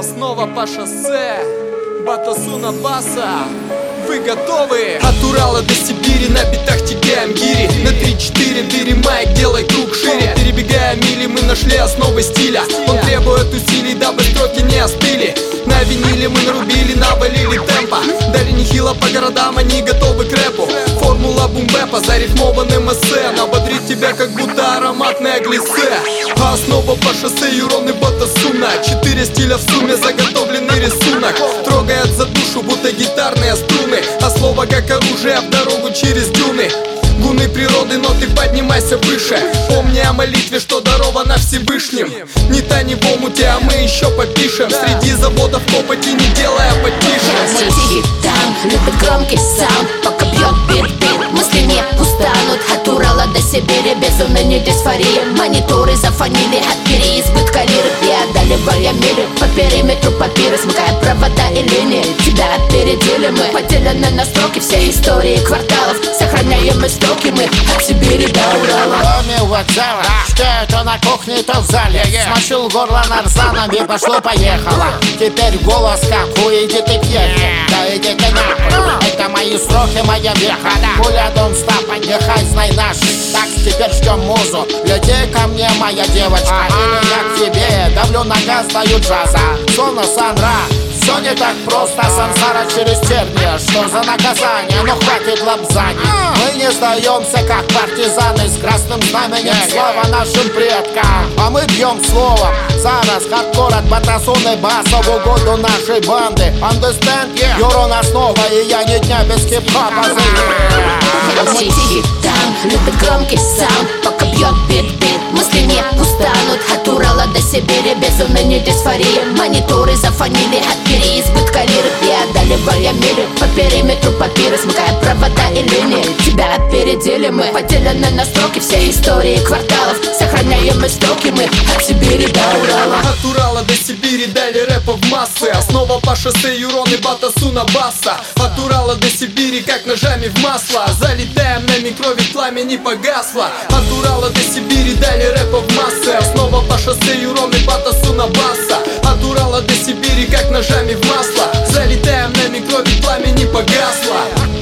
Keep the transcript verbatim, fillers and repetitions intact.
Основа по шоссе, Батасуна Баса. Вы готовы? От Урала до Сибири на битах тебе амгири. На три-четыре бери майк, делай круг шире. Перебегая мили, мы нашли основы стиля. Он требует усилий, дабы строки не остыли. На виниле мы нарубили, навалили темпа. Дали нехило по городам, они готовы к рэпу. Формула бумбэпа, зарифмованным эссе. Набодрит тебя, как будто ароматное глиссе. А основа по шоссе, Юрон и Батасуна. Четыре стиля в сумме, заготовленный рисунок. Трогает за душу, будто гитарные струны. А слово как оружие в дорогу через дюны. Гуны природы, но ты поднимайся выше. Помни о молитве, что дарована Всевышним. Не та не в омуте, а мы еще попишем. Среди заводов копоти, не делая потише. Мы тихий там, любит громкий саунд. Пока бьет бит-бит, мысли не устанут. От Урала до Сибири, без уныния дисфории. Мониторы зафонили от переизбытка лиры. И одолевая миры по периметру папиры. Смыкая провода и линии, тебя опередили мы. Поделены на строки все истории кварталов. Сохраняем истоки мы от Сибири до Урала. В доме вокзала, что это на кухне, то в зале. Смочил горло нарзаном и пошло-поехало. Теперь голос как уйди ты пьехи. Да иди ты нахуй, это мои сроки, моя веха. Гуля дом стап, отдыхай, знай наш. Так, теперь ждем музу. Лети ко мне, моя девочка, или я к тебе. Давлю на газ, даю джаза. Сона Санра. Все не так просто, сансара через терния. Что за наказание? Ну хватит лапзаний. Мы не сдаемся, как партизаны. С красным знаменем слава нашим предкам. А мы бьем словом. Зараз хардкор от Батасуны Баса в угоду нашей банды. Understand? Yeah. Юрон основа, и я ни дня без хип-хопа. Мы тихий там, любит громкий саунд. Пока бьет бит-бит, мысли не устанут. От Урала до Сибири, без уныния дисфории. Мониторы зафонили от переизбытка лиры. И одолевая миры по периметру папиры. Смыкая провода и линии, тебя опередили мы. Поделены на строки все истории кварталов. Сохраняем истоки мы от Сибири до Урала. От Урала до Сибири дали рэпа в массы. Основа по шоссе, Юрон и Батасуна Баса. От Урала до Сибири как ножами в масло. Залетаем на микро, ведь пламя не погасло. От Урала до Сибири дали рэпа в массы. Основа по шоссе, Юрон и Батасуна Баса. От Урала до Сибири как ножами в масло. Залетаем на микро, ведь пламя не погасло.